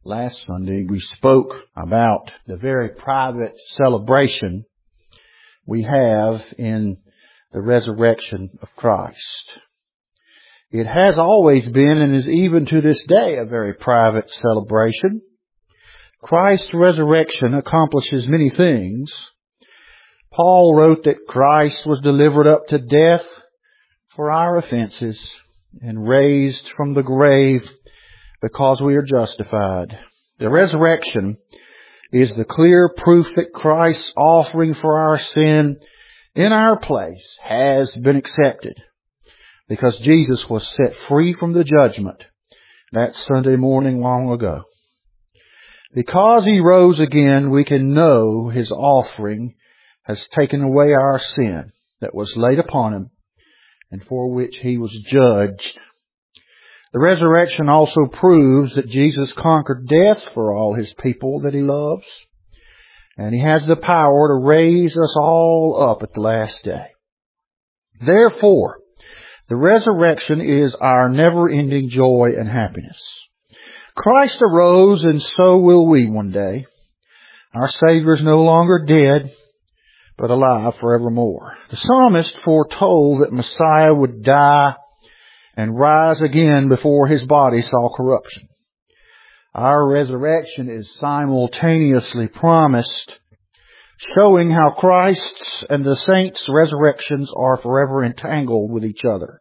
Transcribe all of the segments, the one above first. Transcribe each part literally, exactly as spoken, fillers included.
Last Sunday we spoke about the very private celebration we have in the resurrection of Christ. It has always been and is even to this day a very private celebration. Christ's resurrection accomplishes many things. Paul wrote that Christ was delivered up to death for our offenses and raised from the grave because we are justified. The resurrection is the clear proof that Christ's offering for our sin in our place has been accepted, because Jesus was set free from the judgment that Sunday morning long ago. Because He rose again, we can know His offering has taken away our sin that was laid upon Him and for which He was judged. The resurrection also proves that Jesus conquered death for all His people that He loves, and He has the power to raise us all up at the last day. Therefore, the resurrection is our never-ending joy and happiness. Christ arose, and so will we one day. Our Savior is no longer dead, but alive forevermore. The psalmist foretold that Messiah would die and rise again before His body saw corruption. Our resurrection is simultaneously promised, showing how Christ's and the saints' resurrections are forever entangled with each other.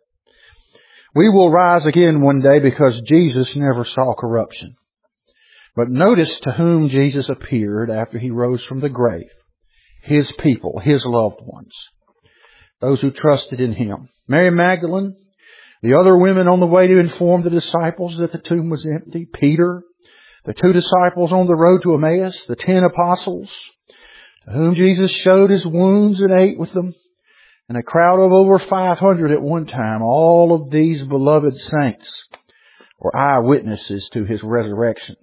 We will rise again one day because Jesus never saw corruption. But notice to whom Jesus appeared after He rose from the grave. His people, His loved ones, those who trusted in Him. Mary Magdalene, the other women on the way to inform the disciples that the tomb was empty, Peter, the two disciples on the road to Emmaus, the ten apostles, to whom Jesus showed His wounds and ate with them, and a crowd of over five hundred at one time. All of these beloved saints were eyewitnesses to His resurrection.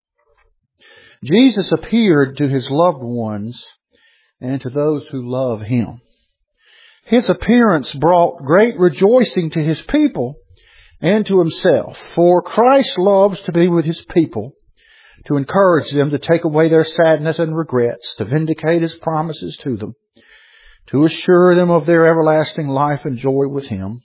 Jesus appeared to His loved ones and to those who love Him. His appearance brought great rejoicing to His people and to Himself, for Christ loves to be with His people, to encourage them, to take away their sadness and regrets, to vindicate His promises to them, to assure them of their everlasting life and joy with Him.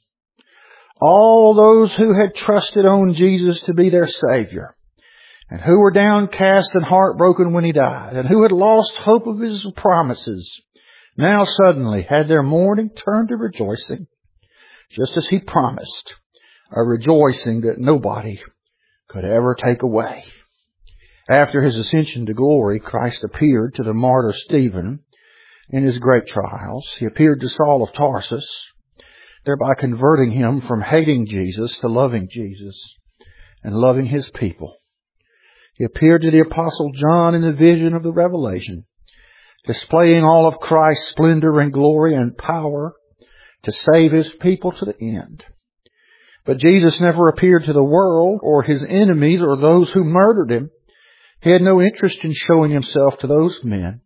All those who had trusted on Jesus to be their Savior, and who were downcast and heartbroken when He died, and who had lost hope of His promises, now suddenly had their mourning turned to rejoicing, just as He promised, a rejoicing that nobody could ever take away. After His ascension to glory, Christ appeared to the martyr Stephen in his great trials. He appeared to Saul of Tarsus, thereby converting him from hating Jesus to loving Jesus and loving His people. He appeared to the Apostle John in the vision of the Revelation, displaying all of Christ's splendor and glory and power to save His people to the end. But Jesus never appeared to the world or His enemies or those who murdered Him. He had no interest in showing Himself to those men.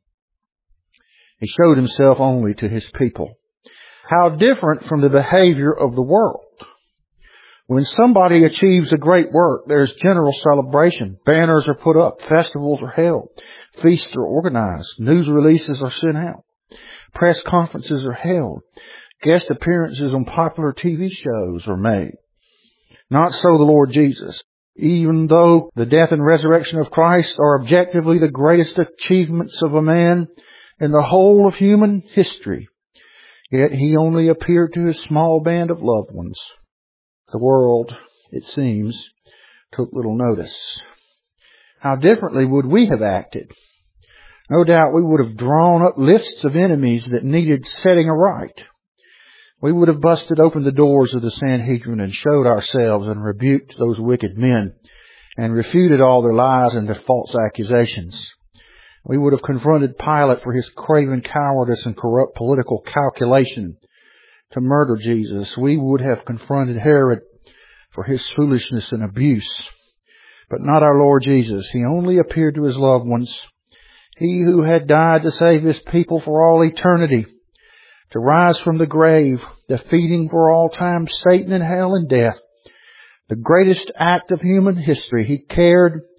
He showed Himself only to His people. How different from the behavior of the world. When somebody achieves a great work, there's general celebration. Banners are put up. Festivals are held. Feasts are organized. News releases are sent out. Press conferences are held. Guest appearances on popular T V shows are made. Not so the Lord Jesus. Even though the death and resurrection of Christ are objectively the greatest achievements of a man in the whole of human history, yet He only appeared to His small band of loved ones. The world, it seems, took little notice. How differently would we have acted? No doubt we would have drawn up lists of enemies that needed setting aright. We would have busted open the doors of the Sanhedrin and showed ourselves and rebuked those wicked men and refuted all their lies and their false accusations. We would have confronted Pilate for his craven cowardice and corrupt political calculation to murder Jesus. We would have confronted Herod for his foolishness and abuse. But not our Lord Jesus. He only appeared to His loved ones. He who had died to save His people for all eternity, to rise from the grave, defeating for all time Satan and hell and death. The greatest act of human history. He cared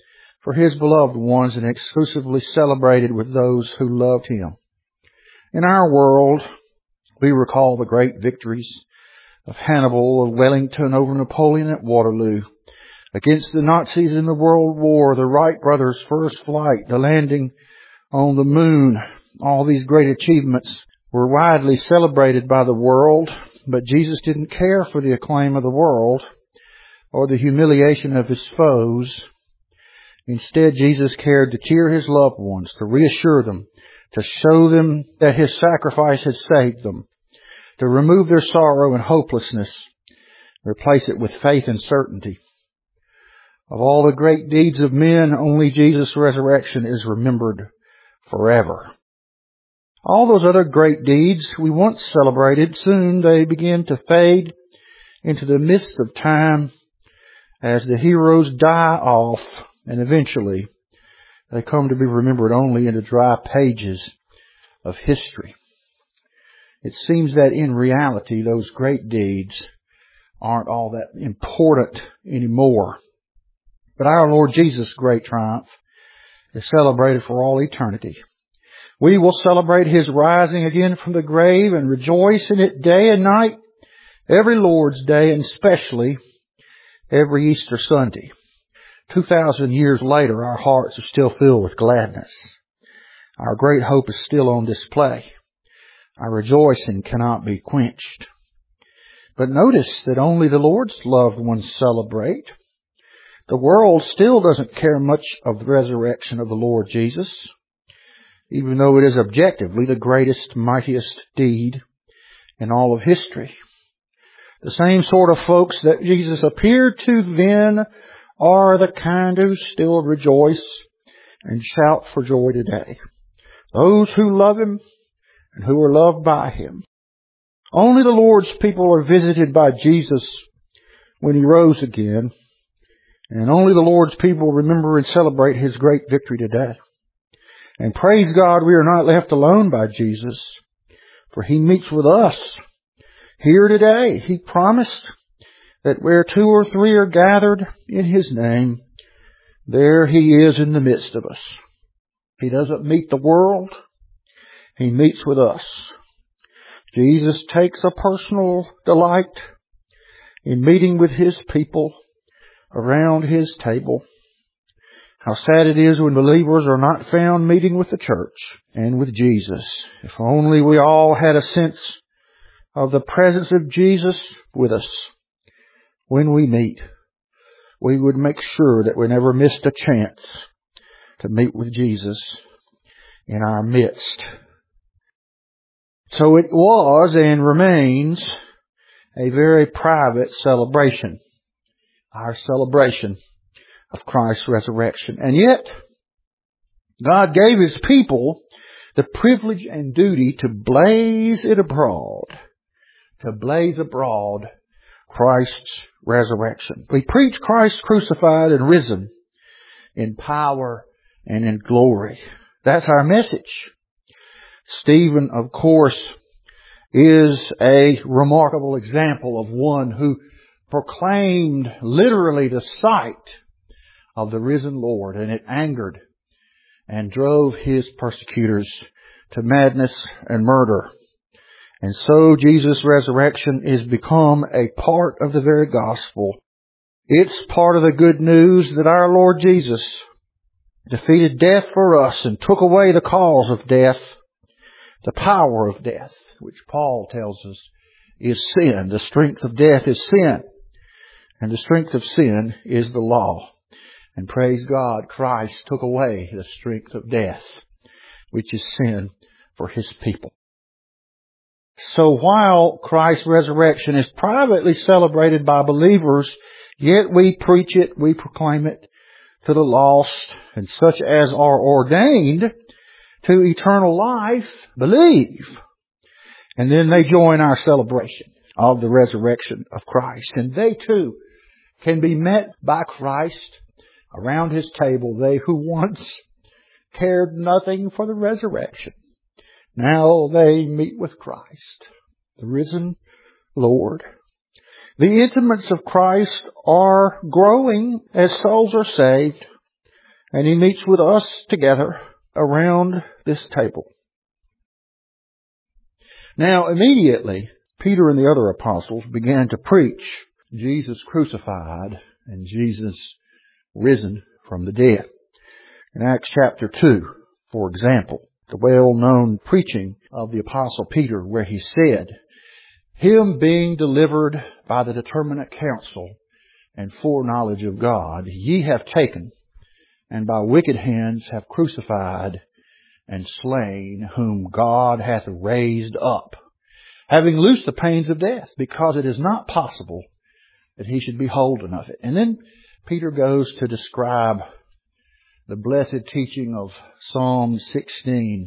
for His beloved ones and exclusively celebrated with those who loved Him. In our world, we recall the great victories of Hannibal, of Wellington over Napoleon at Waterloo, against the Nazis in the World War, the Wright brothers' first flight, the landing on the moon. All these great achievements were widely celebrated by the world, but Jesus didn't care for the acclaim of the world or the humiliation of His foes. Instead, Jesus cared to cheer His loved ones, to reassure them, to show them that His sacrifice had saved them, to remove their sorrow and hopelessness, replace it with faith and certainty. Of all the great deeds of men, only Jesus' resurrection is remembered forever. All those other great deeds we once celebrated, soon they begin to fade into the mist of time as the heroes die off, and eventually they come to be remembered only in the dry pages of history. It seems that in reality those great deeds aren't all that important anymore. But our Lord Jesus' great triumph is celebrated for all eternity. We will celebrate His rising again from the grave and rejoice in it day and night, every Lord's Day, and especially every Easter Sunday. Two thousand years later, our hearts are still filled with gladness. Our great hope is still on display. Our rejoicing cannot be quenched. But notice that only the Lord's loved ones celebrate. The world still doesn't care much of the resurrection of the Lord Jesus, even though it is objectively the greatest, mightiest deed in all of history. The same sort of folks that Jesus appeared to then are the kind who still rejoice and shout for joy today. Those who love Him and who are loved by Him. Only the Lord's people are visited by Jesus when He rose again. And only the Lord's people remember and celebrate His great victory today. And praise God, we are not left alone by Jesus, for He meets with us here today. He promised that where two or three are gathered in His name, there He is in the midst of us. He doesn't meet the world. He meets with us. Jesus takes a personal delight in meeting with His people around His table. How sad it is when believers are not found meeting with the church and with Jesus. If only we all had a sense of the presence of Jesus with us when we meet, we would make sure that we never missed a chance to meet with Jesus in our midst. So it was and remains a very private celebration. Our celebration of Christ's resurrection. And yet, God gave His people the privilege and duty to blaze it abroad. To blaze abroad Christ's resurrection. We preach Christ crucified and risen in power and in glory. That's our message. Stephen, of course, is a remarkable example of one who proclaimed literally the sight of the risen Lord, and it angered and drove his persecutors to madness and murder. And so Jesus' resurrection is become a part of the very gospel. It's part of the good news that our Lord Jesus defeated death for us and took away the cause of death, the power of death, which Paul tells us is sin. The strength of death is sin. And the strength of sin is the law. And praise God, Christ took away the strength of death, which is sin, for His people. So while Christ's resurrection is privately celebrated by believers, yet we preach it, we proclaim it to the lost, and such as are ordained to eternal life believe. And then they join our celebration of the resurrection of Christ. And they too can be met by Christ around His table. They who once cared nothing for the resurrection, now they meet with Christ, the risen Lord. The intimates of Christ are growing as souls are saved, And He meets with us together around this table. Now, immediately, Peter and the other apostles began to preach Jesus crucified and Jesus risen from the dead. In Acts chapter two, for example, the well-known preaching of the apostle Peter, where he said, Him being delivered by the determinate counsel and foreknowledge of God, ye have taken, and by wicked hands have crucified and slain, whom God hath raised up, having loosed the pains of death, because it is not possible that he should be holden of it. And then Peter goes to describe the blessed teaching of Psalm sixteen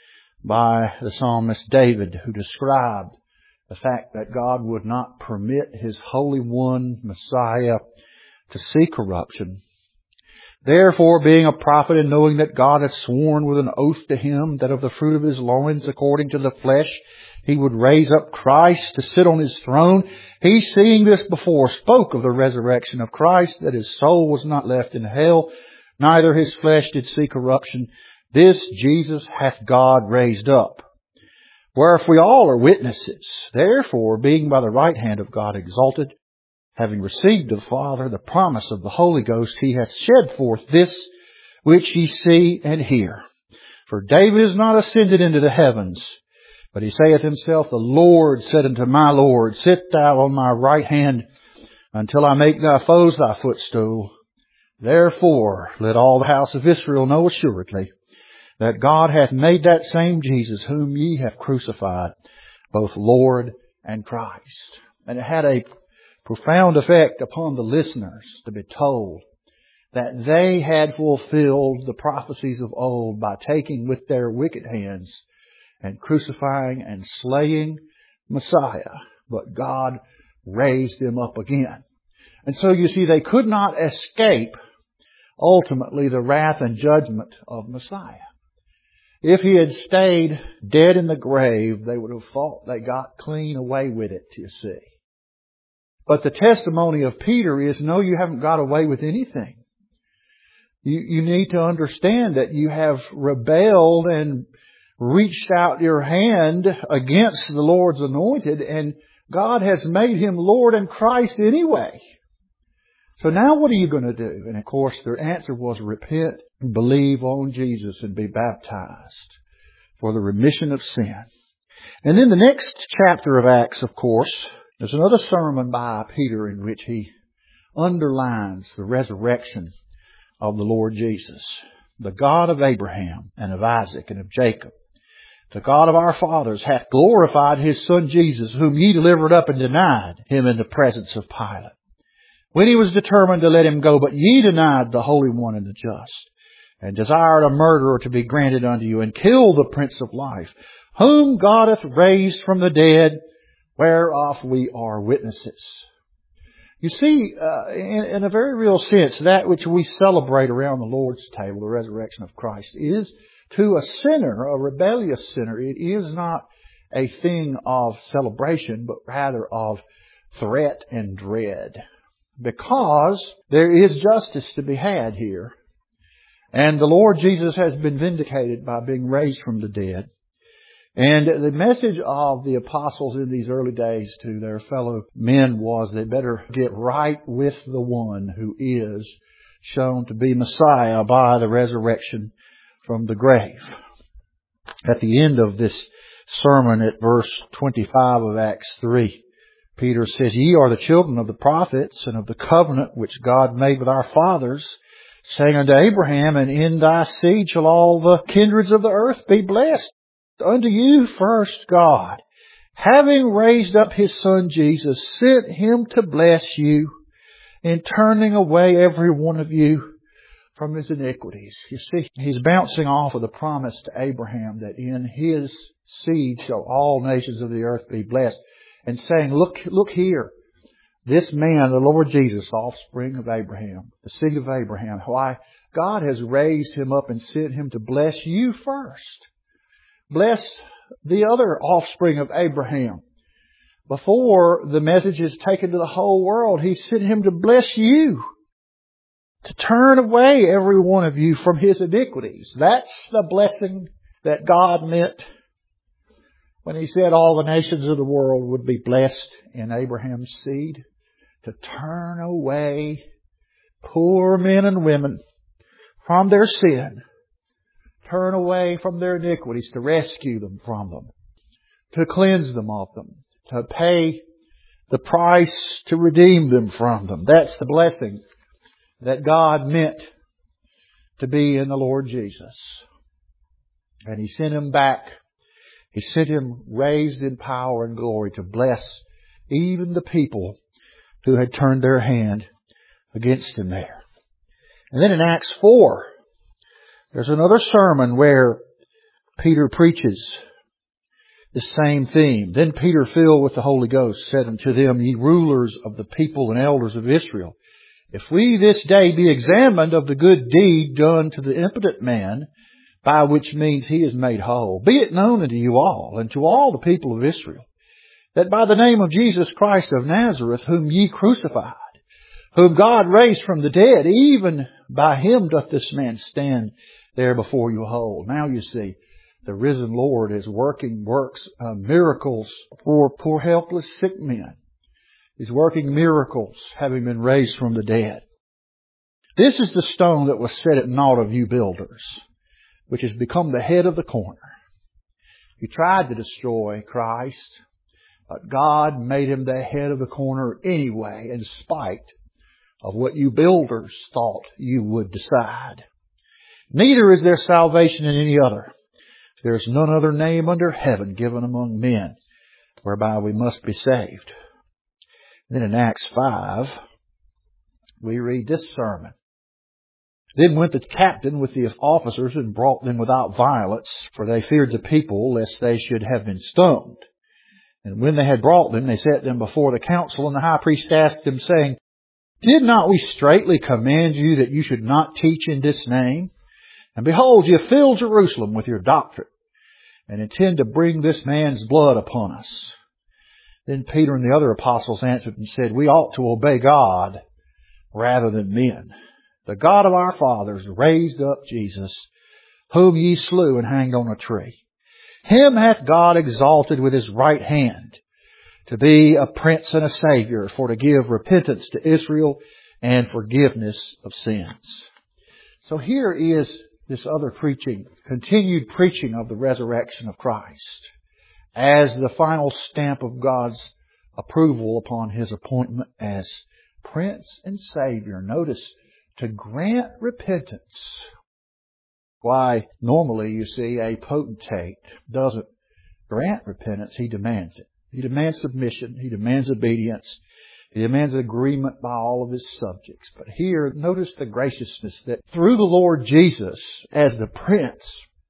by the psalmist David, who described the fact that God would not permit His Holy One, Messiah, to see corruption. Therefore, being a prophet and knowing that God had sworn with an oath to him that of the fruit of his loins, according to the flesh, He would raise up Christ to sit on His throne, he, seeing this before, spoke of the resurrection of Christ, that His soul was not left in hell, neither His flesh did see corruption. This Jesus hath God raised up, whereof we all are witnesses. Therefore, being by the right hand of God exalted, having received of the Father the promise of the Holy Ghost, He hath shed forth this which ye see and hear. For David is not ascended into the heavens, but he saith himself, The Lord said unto my Lord, Sit thou on my right hand, until I make thy foes thy footstool. Therefore let all the house of Israel know assuredly, that God hath made that same Jesus, whom ye have crucified, both Lord and Christ. And it had a profound effect upon the listeners to be told that they had fulfilled the prophecies of old by taking with their wicked hands and crucifying and slaying Messiah. But God raised Him up again. And so you see, they could not escape ultimately the wrath and judgment of Messiah. If He had stayed dead in the grave, they would have thought they got clean away with it, you see. But the testimony of Peter is, no, you haven't got away with anything. You, you need to understand that you have rebelled and reached out your hand against the Lord's anointed, and God has made Him Lord and Christ anyway. So now what are you going to do? And of course their answer was repent and believe on Jesus and be baptized for the remission of sin. And then the next chapter of Acts, of course, there's another sermon by Peter in which he underlines the resurrection of the Lord Jesus. The God of Abraham and of Isaac and of Jacob, the God of our fathers, hath glorified His Son Jesus, whom ye delivered up and denied Him in the presence of Pilate, when he was determined to let Him go. But ye denied the Holy One and the Just, and desired a murderer to be granted unto you, and killed the Prince of Life, whom God hath raised from the dead, whereof we are witnesses. You see, uh, in, in a very real sense, that which we celebrate around the Lord's table, the resurrection of Christ, is to a sinner, a rebellious sinner, it is not a thing of celebration, but rather of threat and dread. Because there is justice to be had here. And the Lord Jesus has been vindicated by being raised from the dead. And the message of the apostles in these early days to their fellow men was they better get right with the one who is shown to be Messiah by the resurrection from the grave. At the end of this sermon at verse twenty-five of Acts three, Peter says, Ye are the children of the prophets and of the covenant which God made with our fathers, saying unto Abraham, And in thy seed shall all the kindreds of the earth be blessed. Unto you first God, having raised up His Son Jesus, sent Him to bless you, in turning away every one of you from his iniquities. You see, He's bouncing off of the promise to Abraham that in His seed shall all nations of the earth be blessed, and saying, look, look here, this man, the Lord Jesus, offspring of Abraham, the seed of Abraham, why God has raised Him up and sent Him to bless you first. Bless the other offspring of Abraham. Before the message is taken to the whole world, He sent Him to bless you. to turn away every one of you from his iniquities. That's the blessing that God meant when he said all the nations of the world would be blessed in Abraham's seed. To turn away poor men and women from their sin. Turn away from their iniquities, to rescue them from them. To cleanse them of them. To pay the price to redeem them from them. That's the blessing that God meant to be in the Lord Jesus. And He sent Him back. He sent Him raised in power and glory to bless even the people who had turned their hand against Him there. And then in Acts four, there's another sermon where Peter preaches the same theme. Then Peter, filled with the Holy Ghost, said unto them, Ye rulers of the people and elders of Israel, if we this day be examined of the good deed done to the impotent man, by which means he is made whole, be it known unto you all, and to all the people of Israel, that by the name of Jesus Christ of Nazareth, whom ye crucified, whom God raised from the dead, even by Him doth this man stand there before you whole. Now you see, the risen Lord is working works, uh, miracles for poor helpless sick men. He's working miracles, having been raised from the dead. This is the stone that was set at naught of you builders, which has become the head of the corner. You tried to destroy Christ, but God made Him the head of the corner anyway, in spite of what you builders thought you would decide. Neither is there salvation in any other. There is none other name under heaven given among men whereby we must be saved. Then in Acts five, we read this sermon. Then went the captain with the officers and brought them without violence, for they feared the people, lest they should have been stoned. And when they had brought them, they set them before the council, and the high priest asked them, saying, Did not we straitly command you that you should not teach in this name? And behold, ye fill Jerusalem with your doctrine, and intend to bring this man's blood upon us. Then Peter and the other apostles answered and said, We ought to obey God rather than men. The God of our fathers raised up Jesus, whom ye slew and hanged on a tree. Him hath God exalted with His right hand, to be a prince and a savior, for to give repentance to Israel and forgiveness of sins. So here is this other preaching, continued preaching of the resurrection of Christ, as the final stamp of God's approval upon His appointment as Prince and Savior. Notice, to grant repentance. Why, normally, you see, a potentate doesn't grant repentance, he demands it. He demands submission, he demands obedience, he demands agreement by all of his subjects. But here, notice the graciousness that through the Lord Jesus, as the Prince,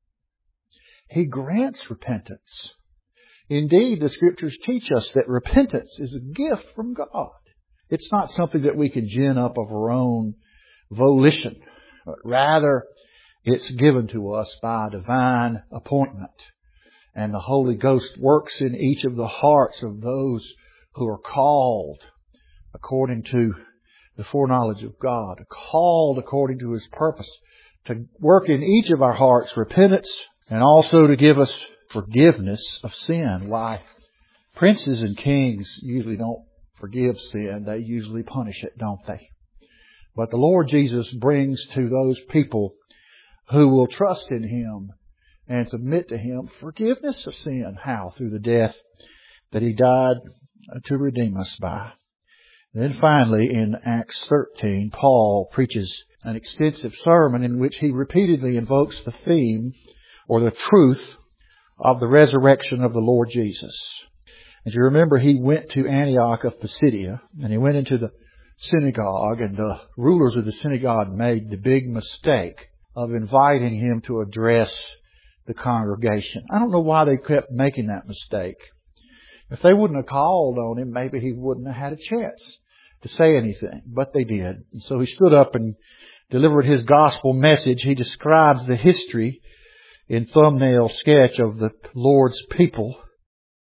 He grants repentance. Indeed, the Scriptures teach us that repentance is a gift from God. It's not something that we can gin up of our own volition, but rather it's given to us by divine appointment. And the Holy Ghost works in each of the hearts of those who are called according to the foreknowledge of God, called according to His purpose, to work in each of our hearts repentance and also to give us forgiveness of sin. Why, princes and kings usually don't forgive sin. They usually punish it, don't they? But the Lord Jesus brings to those people who will trust in Him and submit to Him forgiveness of sin. How? Through the death that He died to redeem us by. And then finally, in Acts thirteen, Paul preaches an extensive sermon in which he repeatedly invokes the theme or the truth of the resurrection of the Lord Jesus. As you remember, he went to Antioch of Pisidia, and he went into the synagogue, and the rulers of the synagogue made the big mistake of inviting him to address the congregation. I don't know why they kept making that mistake. If they wouldn't have called on him, maybe he wouldn't have had a chance to say anything. But they did. And so he stood up and delivered his gospel message. He describes the history in thumbnail sketch of the Lord's people.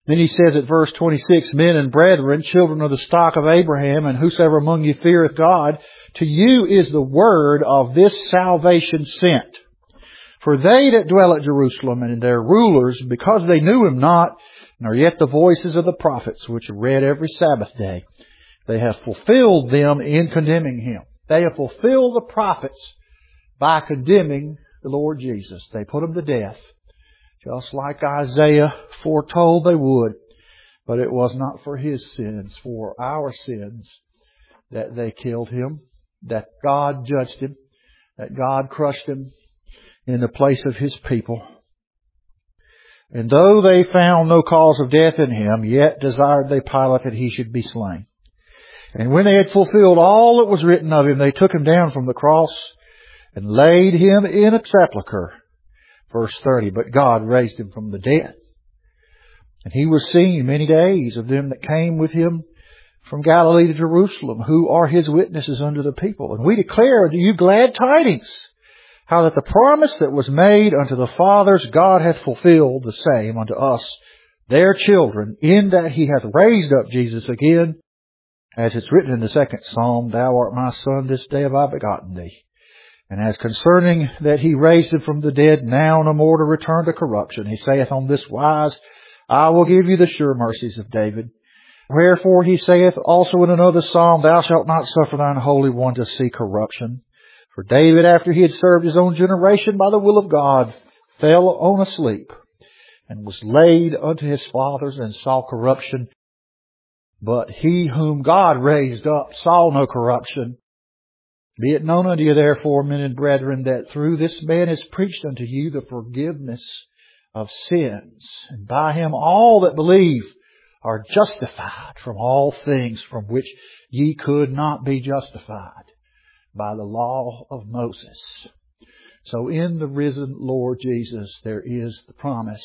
Then he says at verse twenty-six, men and brethren, children of the stock of Abraham, and whosoever among you feareth God, to you is the word of this salvation sent. For they that dwell at Jerusalem and their rulers, because they knew him not, nor yet the voices of the prophets, which are read every Sabbath day, they have fulfilled them in condemning him. They have fulfilled the prophets by condemning the Lord Jesus. They put him to death, just like Isaiah foretold they would. But it was not for his sins, for our sins, that they killed him, that God judged him, that God crushed him in the place of his people. And though they found no cause of death in him, yet desired they Pilate that he should be slain. And when they had fulfilled all that was written of him, they took him down from the cross and laid him in a sepulchre. Verse thirty, but God raised him from the dead. And he was seen many days of them that came with him from Galilee to Jerusalem, who are his witnesses unto the people. And we declare unto you glad tidings, how that the promise that was made unto the fathers, God hath fulfilled the same unto us, their children, in that he hath raised up Jesus again, as it's written in the second Psalm, thou art my son, this day have I begotten thee. And as concerning that he raised him from the dead, now no more to return to corruption, he saith on this wise, I will give you the sure mercies of David. Wherefore he saith also in another Psalm, thou shalt not suffer thine Holy One to see corruption. For David, after he had served his own generation by the will of God, fell on a sleep, and was laid unto his fathers, and saw corruption. But he whom God raised up saw no corruption. Be it known unto you therefore, men and brethren, that through this man is preached unto you the forgiveness of sins. And by him all that believe are justified from all things from which ye could not be justified by the law of Moses. So in the risen Lord Jesus there is the promise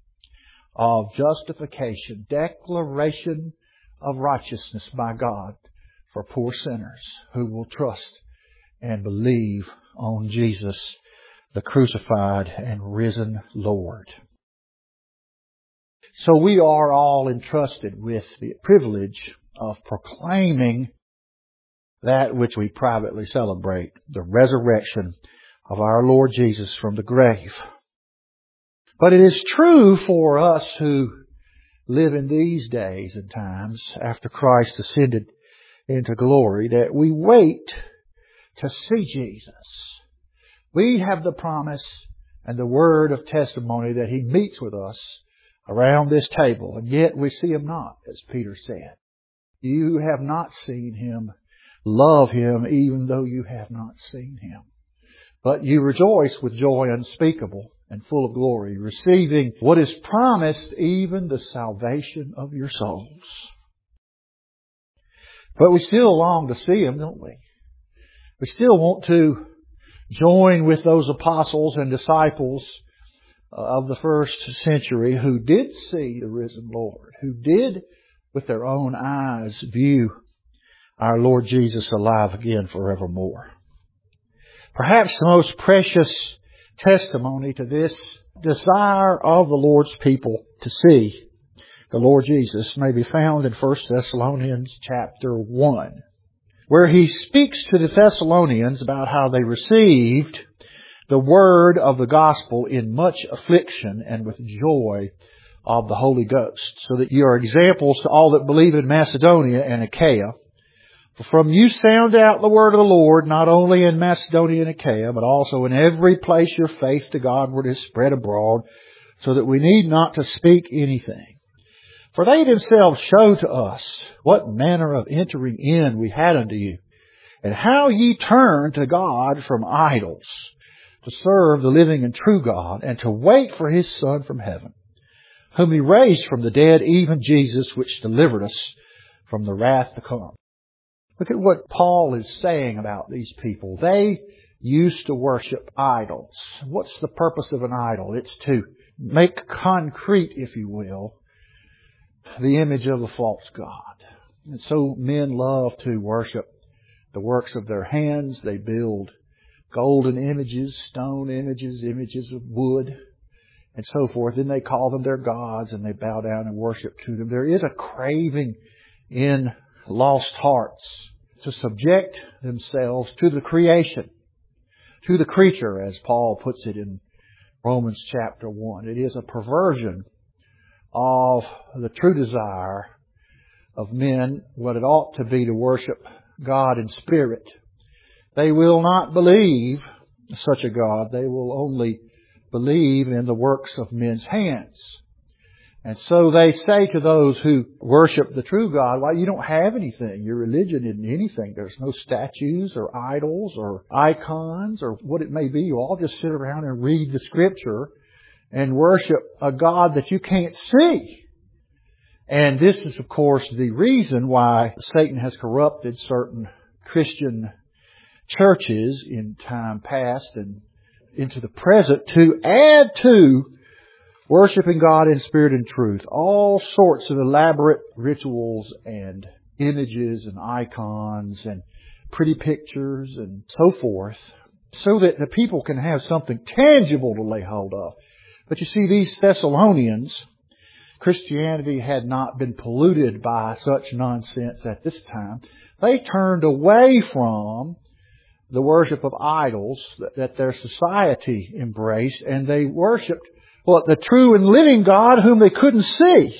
of justification, declaration of righteousness by God for poor sinners who will trust and believe on Jesus, the crucified and risen Lord. So we are all entrusted with the privilege of proclaiming that which we privately celebrate, the resurrection of our Lord Jesus from the grave. But it is true for us who live in these days and times after Christ ascended into glory that we wait to see Jesus. We have the promise and the word of testimony that he meets with us around this table, and yet we see him not, as Peter said. You have not seen him. Love him even though you have not seen him. But you rejoice with joy unspeakable and full of glory, receiving what is promised, even the salvation of your souls. But we still long to see him, don't we? We still want to join with those apostles and disciples of the first century who did see the risen Lord, who did with their own eyes view our Lord Jesus alive again forevermore. Perhaps the most precious testimony to this desire of the Lord's people to see the Lord Jesus may be found in First Thessalonians chapter one, where he speaks to the Thessalonians about how they received the word of the gospel in much affliction and with joy of the Holy Ghost, so that you are examples to all that believe in Macedonia and Achaia. For from you sound out the word of the Lord, not only in Macedonia and Achaia, but also in every place your faith to Godward is spread abroad, so that we need not to speak anything. For they themselves show to us what manner of entering in we had unto you, and how ye turned to God from idols, to serve the living and true God, and to wait for his Son from heaven, whom he raised from the dead, even Jesus, which delivered us from the wrath to come. Look at what Paul is saying about these people. They used to worship idols. What's the purpose of an idol? It's to make concrete, if you will, the image of a false god. And so men love to worship the works of their hands. They build golden images, stone images, images of wood. and so forth. Then they call them their gods and they bow down and worship to them. There is a craving in lost hearts to subject themselves to the creation, to the creature, as Paul puts it in Romans chapter one. It is a perversion of the true desire of men, what it ought to be to worship God in spirit. They will not believe such a God. They will only believe in the works of men's hands. And so they say to those who worship the true God, well, you don't have anything. Your religion isn't anything. There's no statues or idols or icons or what it may be. You all just sit around and read the Scripture and worship a God that you can't see. And this is, of course, the reason why Satan has corrupted certain Christian churches in time past and into the present to add to worshiping God in spirit and truth all sorts of elaborate rituals and images and icons and pretty pictures and so forth, so that the people can have something tangible to lay hold of. But you see, these Thessalonians, Christianity had not been polluted by such nonsense at this time. They turned away from the worship of idols that, that their society embraced, and they worshiped what the true and living God whom they couldn't see.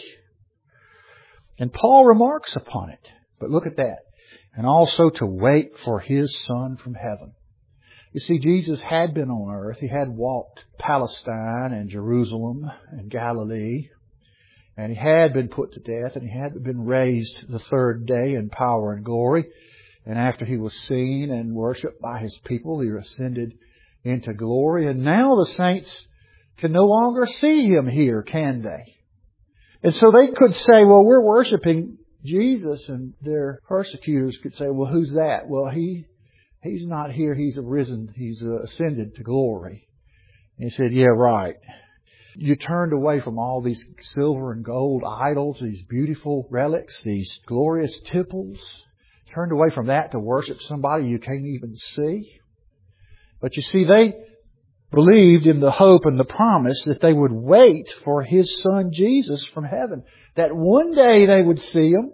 And Paul remarks upon it. But look at that. And also to wait for His Son from heaven. You see, Jesus had been on earth. He had walked Palestine and Jerusalem and Galilee. And He had been put to death, and He had been raised the third day in power and glory. And after He was seen and worshipped by His people, He ascended into glory. And now the saints can no longer see Him here, can they? And so they could say, well, we're worshiping Jesus, and their persecutors could say, well, who's that? Well, he He's not here. He's arisen. He's uh, ascended to glory. And He said, yeah, right. You turned away from all these silver and gold idols, these beautiful relics, these glorious temples. Turned away from that to worship somebody you can't even see. But you see, they believed in the hope and the promise that they would wait for His Son Jesus from heaven. That one day they would see Him.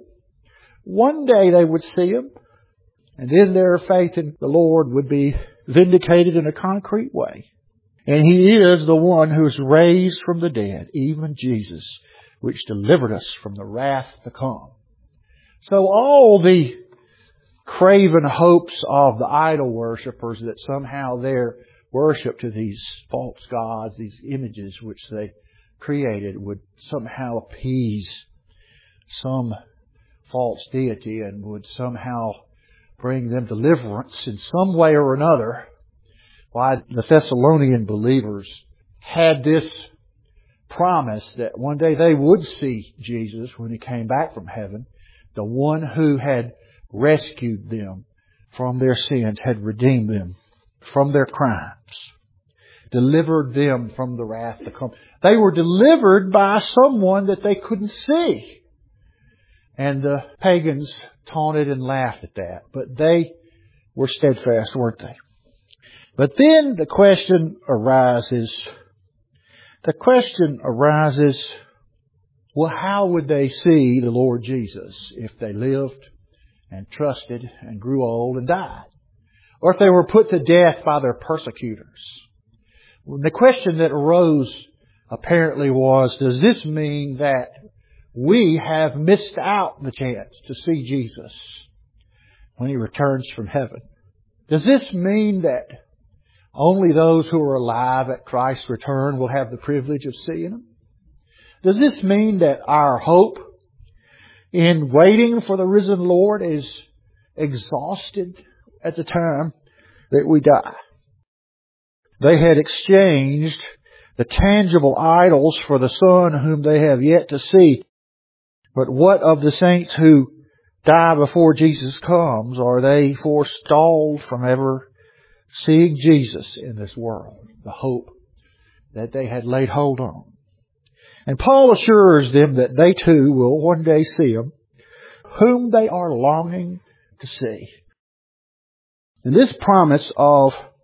One day they would see Him. And then their faith in the Lord would be vindicated in a concrete way. And He is the one who is raised from the dead, even Jesus, which delivered us from the wrath to come. So all the craven hopes of the idol worshippers that somehow their worship to these false gods, these images which they created, would somehow appease some false deity and would somehow bring them deliverance in some way or another. Why, the Thessalonian believers had this promise that one day they would see Jesus when He came back from heaven, the one who had rescued them from their sins, had redeemed them from their crimes, delivered them from the wrath to come. They were delivered by someone that they couldn't see. And the pagans taunted and laughed at that. But they were steadfast, weren't they? But then the question arises, the question arises, well, how would they see the Lord Jesus if they lived and trusted and grew old and died? Or if they were put to death by their persecutors? Well, the question that arose apparently was, does this mean that we have missed out the chance to see Jesus when He returns from heaven? Does this mean that only those who are alive at Christ's return will have the privilege of seeing Him? Does this mean that our hope in waiting for the risen Lord is exhausted at the time that we die? They had exchanged the tangible idols for the Son whom they have yet to see. But what of the saints who die before Jesus comes? Are they forestalled from ever seeing Jesus in this world? The hope that they had laid hold on. And Paul assures them that they too will one day see Him, whom they are longing to see. And this promise of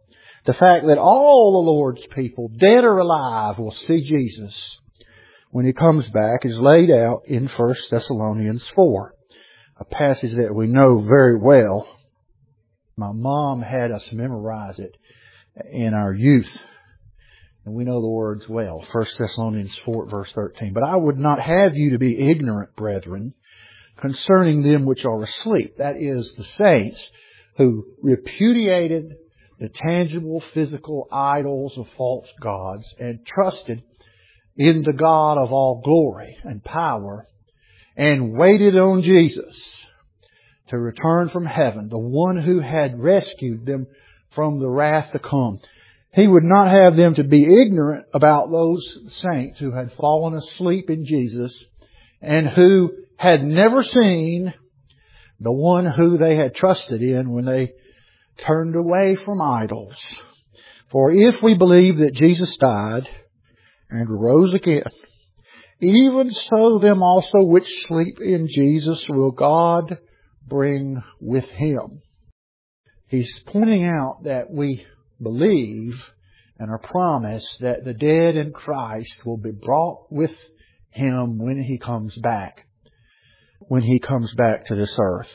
The fact that all the Lord's people, dead or alive, will see Jesus when He comes back is laid out in First Thessalonians four, a passage that we know very well. My mom had us memorize it in our youth, and we know the words well. First Thessalonians four, verse thirteen. But I would not have you to be ignorant, brethren, concerning them which are asleep. That is, the saints who repudiated the tangible physical idols of false gods and trusted in the God of all glory and power and waited on Jesus to return from heaven, the one who had rescued them from the wrath to come. He would not have them to be ignorant about those saints who had fallen asleep in Jesus and who had never seen the one who they had trusted in when they turned away from idols. For if we believe that Jesus died and rose again, even so them also which sleep in Jesus will God bring with Him. He's pointing out that we believe and are promised that the dead in Christ will be brought with Him when He comes back. When He comes back to this earth.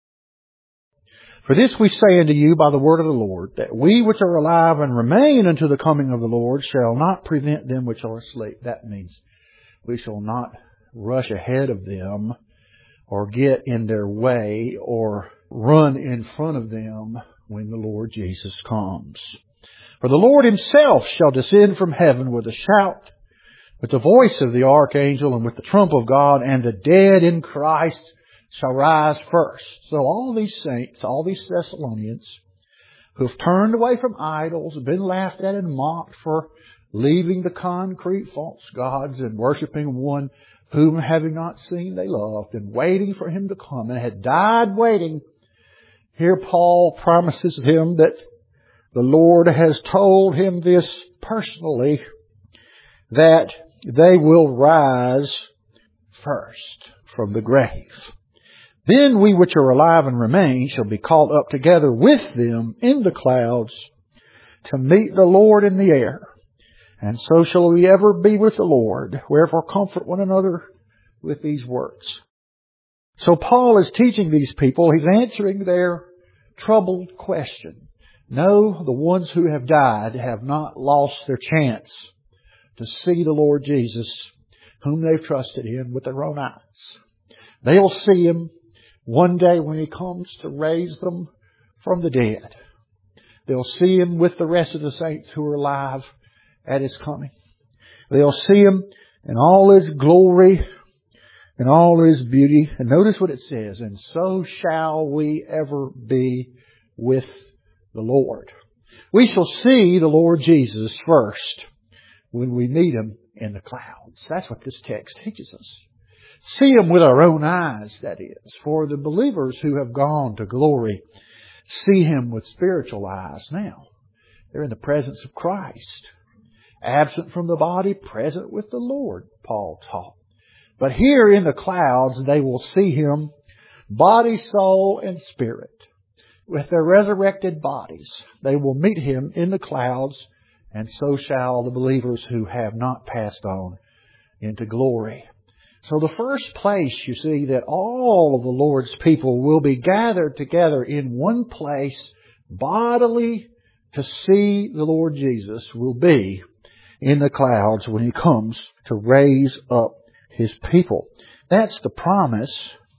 For this we say unto you by the word of the Lord, that we which are alive and remain unto the coming of the Lord shall not prevent them which are asleep. That means we shall not rush ahead of them or get in their way or run in front of them when the Lord Jesus comes. For the Lord Himself shall descend from heaven with a shout, with the voice of the archangel, and with the trump of God, and the dead in Christ shall rise first. So all these saints, all these Thessalonians, who have turned away from idols, have been laughed at and mocked for leaving the concrete false gods and worshiping one whom having not seen they loved, and waiting for Him to come, and had died waiting. Here Paul promises them that the Lord has told him this personally, that they will rise first from the grave. Then we which are alive and remain shall be caught up together with them in the clouds to meet the Lord in the air. And so shall we ever be with the Lord. Wherefore comfort one another with these words. So Paul is teaching these people. He's answering their troubled question. No, the ones who have died have not lost their chance to see the Lord Jesus, whom they've trusted in, with their own eyes. They'll see Him one day when He comes to raise them from the dead. They'll see Him with the rest of the saints who are alive at His coming. They'll see Him in all His glory and all His beauty. And notice what it says, and so shall we ever be with the Lord. We shall see the Lord Jesus first when we meet Him in the clouds. That's what this text teaches us. See Him with our own eyes, that is. For the believers who have gone to glory see Him with spiritual eyes now. They're in the presence of Christ. Absent from the body, present with the Lord, Paul taught. But here in the clouds, they will see Him, body, soul, and spirit. With their resurrected bodies, they will meet Him in the clouds, and so shall the believers who have not passed on into glory. So the first place, you see, that all of the Lord's people will be gathered together in one place bodily to see the Lord Jesus will be in the clouds when He comes to raise up His people. That's the promise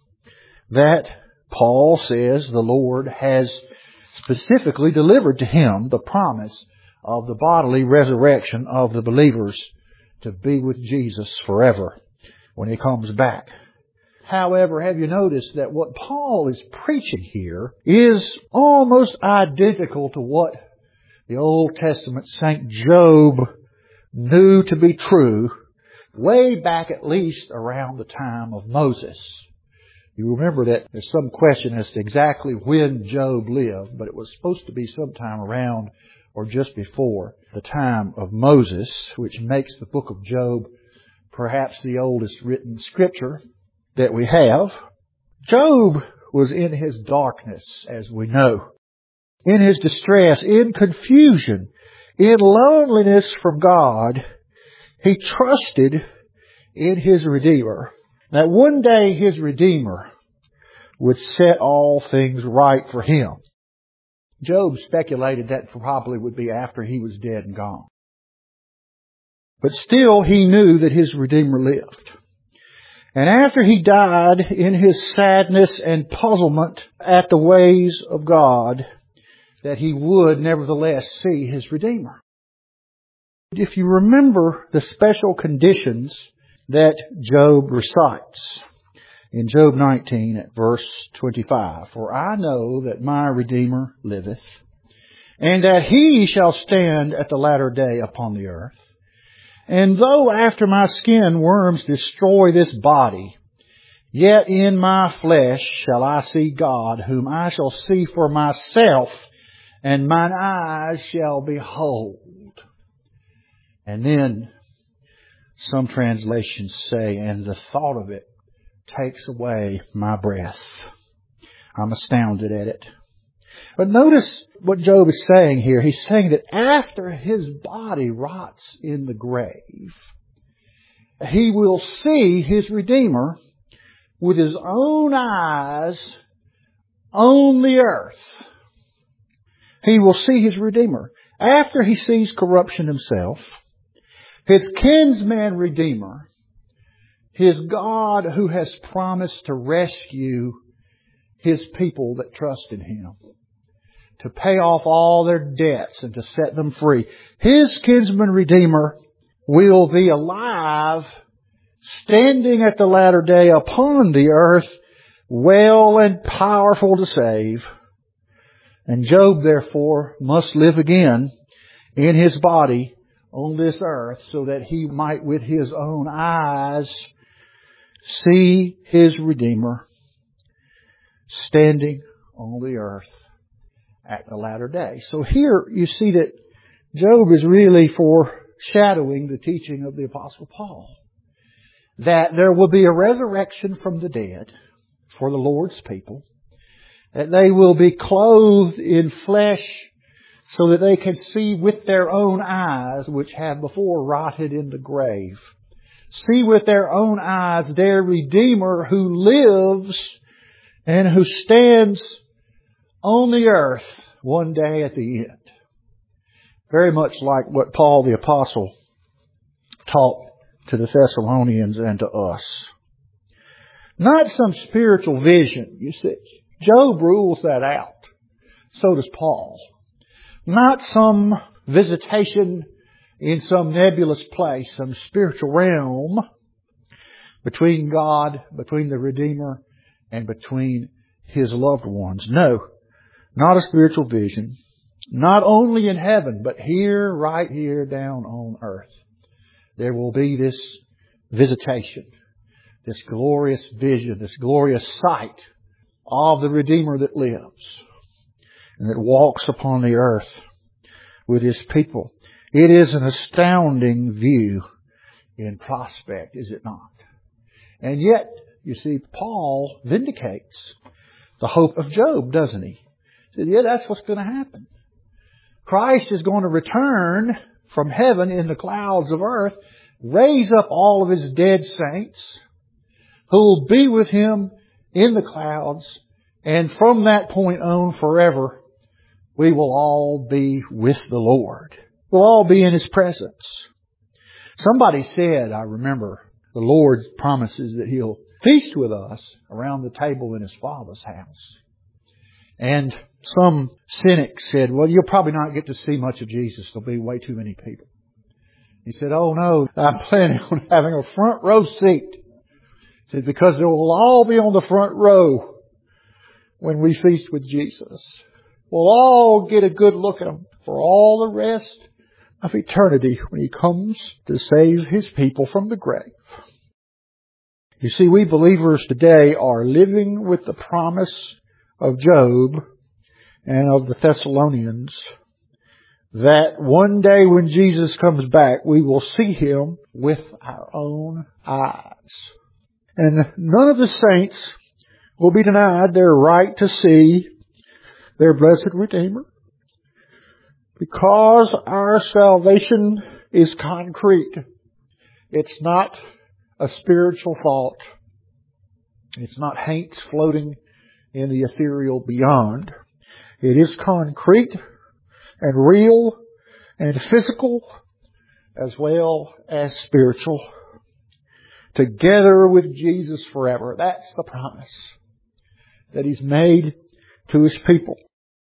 that Paul says the Lord has specifically delivered to him, the promise of the bodily resurrection of the believers to be with Jesus forever when He comes back. However, have you noticed that what Paul is preaching here is almost identical to what the Old Testament Saint Job knew to be true way back at least around the time of Moses. You remember that there's some question as to exactly when Job lived, but it was supposed to be sometime around or just before the time of Moses, which makes the book of Job perhaps the oldest written scripture that we have. Job was in his darkness, as we know. in his distress, in confusion, in loneliness from God, he trusted in his Redeemer. That one day his Redeemer would set all things right for him. Job speculated that probably would be after he was dead and gone. But still he knew that his Redeemer lived. And after he died in his sadness and puzzlement at the ways of God, that he would nevertheless see his Redeemer. If you remember the special conditions that Job recites in Job nineteen at verse twenty-five, "For I know that my Redeemer liveth, and that he shall stand at the latter day upon the earth. And though after my skin worms destroy this body, yet in my flesh shall I see God, whom I shall see for myself, and mine eyes shall behold." And then some translations say, "And the thought of it takes away my breath." I'm astounded at it. But notice what Job is saying here. He's saying that after his body rots in the grave, he will see his Redeemer with his own eyes on the earth. He will see his Redeemer. After he sees corruption himself, his kinsman Redeemer, his God who has promised to rescue his people that trust in him, to pay off all their debts and to set them free. His kinsman Redeemer will be alive, standing at the latter day upon the earth, well and powerful to save. And Job, therefore, must live again in his body on this earth so that he might with his own eyes see his Redeemer standing on the earth at the latter day. So here you see that Job is really foreshadowing the teaching of the Apostle Paul, that there will be a resurrection from the dead for the Lord's people, that they will be clothed in flesh so that they can see with their own eyes, which have before rotted in the grave, see with their own eyes their Redeemer who lives and who stands on the earth one day at the end. Very much like what Paul the Apostle taught to the Thessalonians and to us. Not some spiritual vision, you see. Job rules that out. So does Paul. Not some visitation in some nebulous place, some spiritual realm between God, between the Redeemer, and between his loved ones. No, not a spiritual vision. Not only in heaven, but here, right here down on earth. There will be this visitation, this glorious vision, this glorious sight of the Redeemer that lives and that walks upon the earth with his people. It is an astounding view in prospect, is it not? And yet, you see, Paul vindicates the hope of Job, doesn't he? He said, yeah, that's what's going to happen. Christ is going to return from heaven in the clouds of earth, raise up all of his dead saints who will be with him in the clouds, and from that point on forever, we will all be with the Lord. We'll all be in his presence. Somebody said, I remember, the Lord promises that he'll feast with us around the table in his Father's house. And some cynic said, well, you'll probably not get to see much of Jesus. There'll be way too many people. He said, oh no, I'm planning on having a front row seat. He said, because they will all be on the front row when we feast with Jesus. We'll all get a good look at him for all the rest of eternity when he comes to save his people from the grave. You see, we believers today are living with the promise of Job and of the Thessalonians that one day when Jesus comes back, we will see him with our own eyes. And none of the saints will be denied their right to see their blessed Redeemer. Because our salvation is concrete. It's not a spiritual thought. It's not haints floating in the ethereal beyond. It is concrete and real and physical as well as spiritual. Together with Jesus forever. That's the promise that He's made to His people.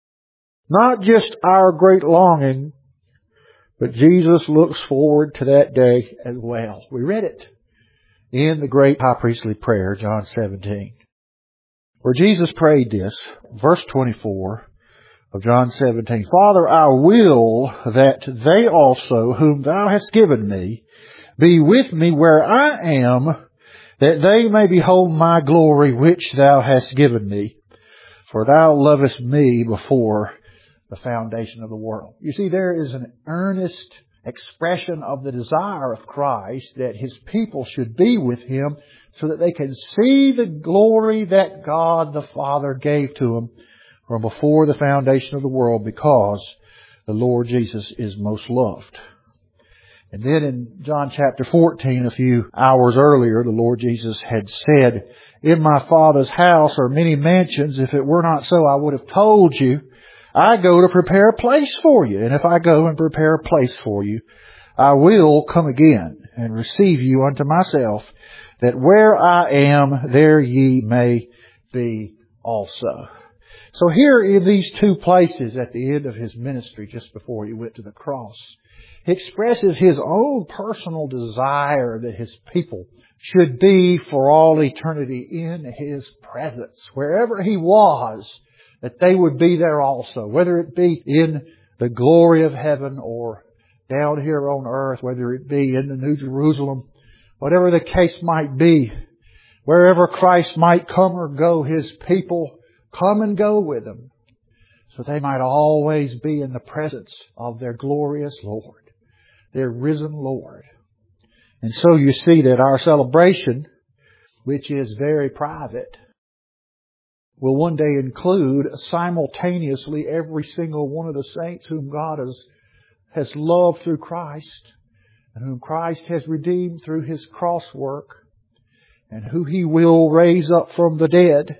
Not just our great longing, but Jesus looks forward to that day as well. We read it in the great high priestly prayer, John seventeen, where Jesus prayed this, verse twenty-four of John seventeen. Father, I will that they also, whom Thou hast given me, be with me where I am, that they may behold my glory which Thou hast given me. For Thou lovest me before the foundation of the world. You see, there is an earnest expression of the desire of Christ that His people should be with Him so that they can see the glory that God the Father gave to Him from before the foundation of the world, because the Lord Jesus is most loved. And then in John chapter fourteen, a few hours earlier, the Lord Jesus had said, in my Father's house are many mansions. If it were not so, I would have told you. I go to prepare a place for you. And if I go and prepare a place for you, I will come again and receive you unto myself, that where I am, there ye may be also. So here in these two places at the end of His ministry, just before He went to the cross, He expresses His own personal desire that His people should be for all eternity in His presence. Wherever He was, that they would be there also. Whether it be in the glory of heaven or down here on earth, whether it be in the New Jerusalem, whatever the case might be, wherever Christ might come or go, His people come and go with Him, so they might always be in the presence of their glorious Lord, their risen Lord. And so you see that our celebration, which is very private, will one day include simultaneously every single one of the saints whom God has, has loved through Christ, and whom Christ has redeemed through His cross work, and who He will raise up from the dead.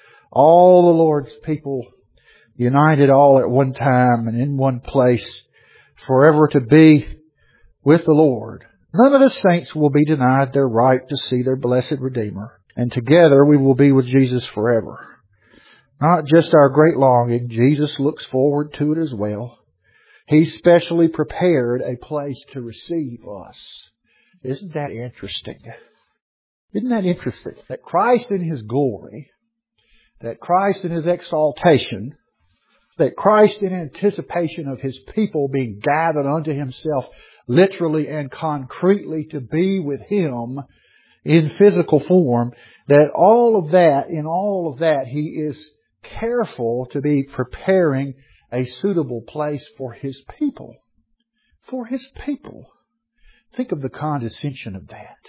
All the Lord's people united all at one time and in one place, forever to be with the Lord. None of the saints will be denied their right to see their blessed Redeemer. And together we will be with Jesus forever. Not just our great longing, Jesus looks forward to it as well. He's specially prepared a place to receive us. Isn't that interesting? Isn't that interesting? That Christ in His glory, that Christ in His exaltation, that Christ in anticipation of His people being gathered unto Himself literally and concretely to be with Him in physical form, that all of that, in all of that, He is careful to be preparing a suitable place for His people. For His people. Think of the condescension of that.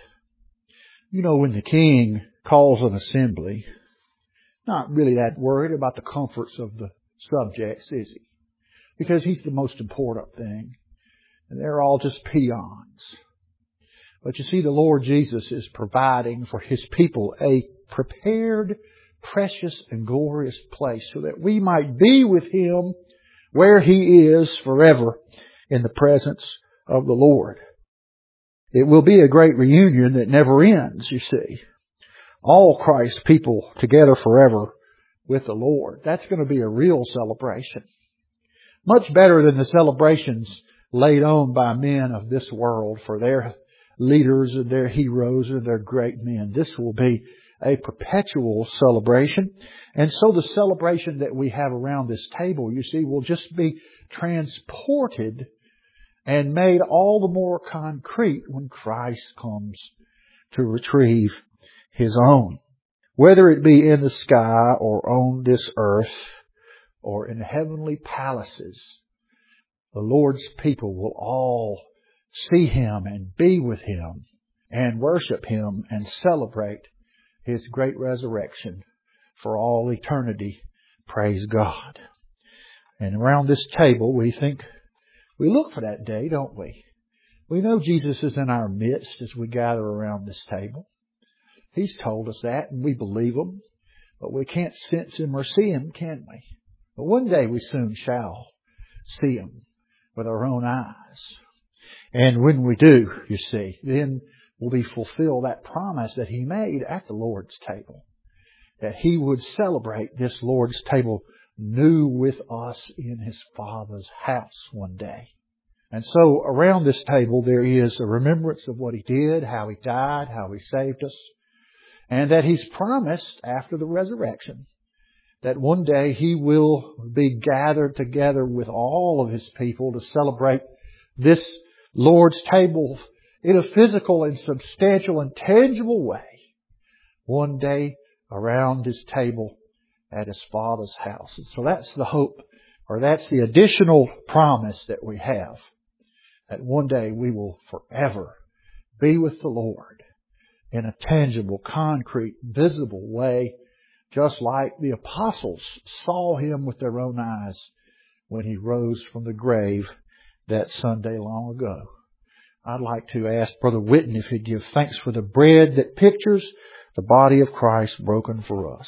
You know, when the king calls an assembly, not really that worried about the comforts of the subjects, is he? Because he's the most important thing. And they're all just peons. But you see, the Lord Jesus is providing for His people a prepared, precious, and glorious place so that we might be with Him where He is forever in the presence of the Lord. It will be a great reunion that never ends, you see. All Christ's people together forever with the Lord. That's going to be a real celebration. Much better than the celebrations laid on by men of this world for their leaders and their heroes and their great men. This will be a perpetual celebration. And so the celebration that we have around this table, you see, will just be transported and made all the more concrete when Christ comes to retrieve His own. Whether it be in the sky or on this earth or in heavenly palaces, the Lord's people will all see Him and be with Him and worship Him and celebrate His great resurrection for all eternity. Praise God. And around this table, we think, we look for that day, don't we? We know Jesus is in our midst as we gather around this table. He's told us that, and we believe Him. But we can't sense Him or see Him, can we? But one day we soon shall see Him with our own eyes. And when we do, you see, then will we fulfill that promise that He made at the Lord's table. That He would celebrate this Lord's table new with us in His Father's house one day. And so around this table there is a remembrance of what He did, how He died, how He saved us, and that He's promised after the resurrection that one day He will be gathered together with all of His people to celebrate this Lord's table in a physical and substantial and tangible way one day around His table at His Father's house. And so that's the hope, or that's the additional promise that we have, that one day we will forever be with the Lord in a tangible, concrete, visible way, just like the apostles saw Him with their own eyes when He rose from the grave that Sunday long ago. I'd like to ask Brother Whitten if he'd give thanks for the bread that pictures the body of Christ broken for us.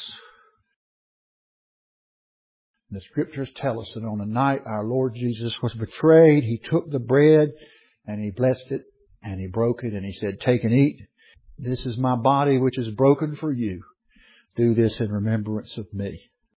The Scriptures tell us that on the night our Lord Jesus was betrayed, He took the bread and He blessed it and He broke it and He said, "Take and eat. This is my body which is broken for you. Do this in remembrance of me."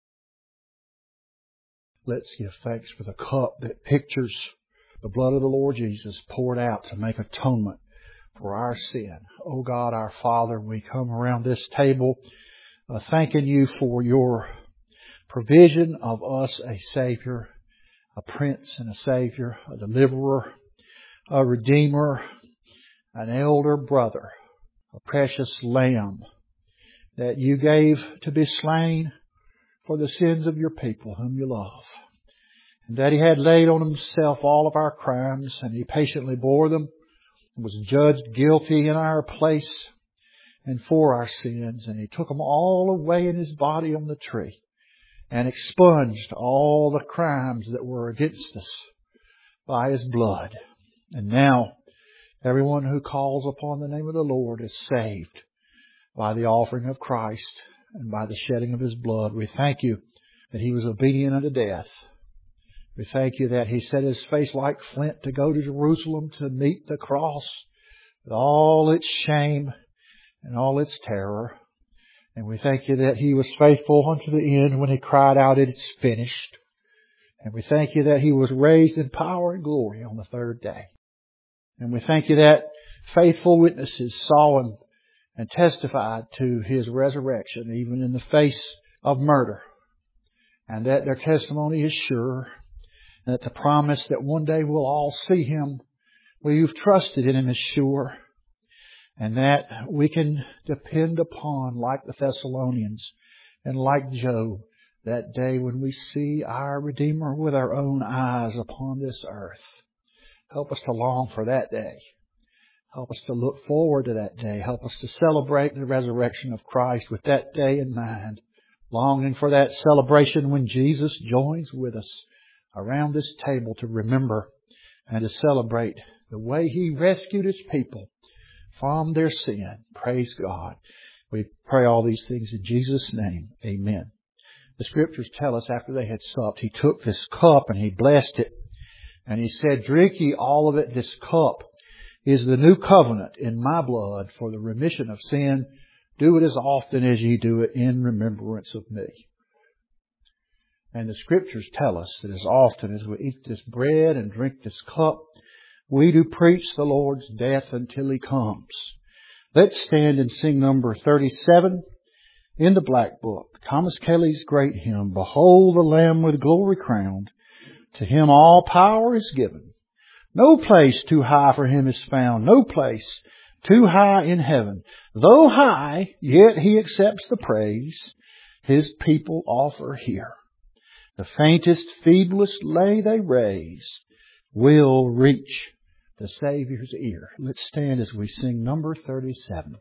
Let's give thanks for the cup that pictures the blood of the Lord Jesus poured out to make atonement for our sin. Oh God, our Father, we come around this table uh, thanking You for Your provision of us a Savior, a Prince and a Savior, a Deliverer, a Redeemer, an elder brother, a precious Lamb that You gave to be slain for the sins of Your people whom You love. And that He had laid on Himself all of our crimes, and He patiently bore them, and was judged guilty in our place and for our sins, and He took them all away in His body on the tree, and expunged all the crimes that were against us by His blood. And now, everyone who calls upon the name of the Lord is saved by the offering of Christ and by the shedding of His blood. We thank You that He was obedient unto death. We thank You that He set His face like flint to go to Jerusalem to meet the cross with all its shame and all its terror. And we thank You that He was faithful unto the end when He cried out, "It is finished." And we thank You that He was raised in power and glory on the third day. And we thank You that faithful witnesses saw Him and testified to His resurrection, even in the face of murder. And that their testimony is sure. And that the promise that one day we'll all see Him, we've trusted in Him, is sure. And that we can depend upon, like the Thessalonians and like Job, that day when we see our Redeemer with our own eyes upon this earth. Help us to long for that day. Help us to look forward to that day. Help us to celebrate the resurrection of Christ with that day in mind. Longing for that celebration when Jesus joins with us around this table to remember and to celebrate the way He rescued His people from their sin. Praise God. We pray all these things in Jesus' name. Amen. The Scriptures tell us after they had supped, He took this cup and He blessed it. And He said, "Drink ye all of it. This cup is the new covenant in my blood for the remission of sin. Do it as often as ye do it in remembrance of me." And the Scriptures tell us that as often as we eat this bread and drink this cup, we do preach the Lord's death until He comes. Let's stand and sing number thirty-seven in the Black Book. Thomas Kelly's great hymn, "Behold the Lamb with glory crowned. To Him all power is given. No place too high for Him is found. No place too high in heaven. Though high, yet He accepts the praise His people offer here. The faintest, feeblest lay they raise will reach the Savior's ear." Let's stand as we sing number thirty-seven.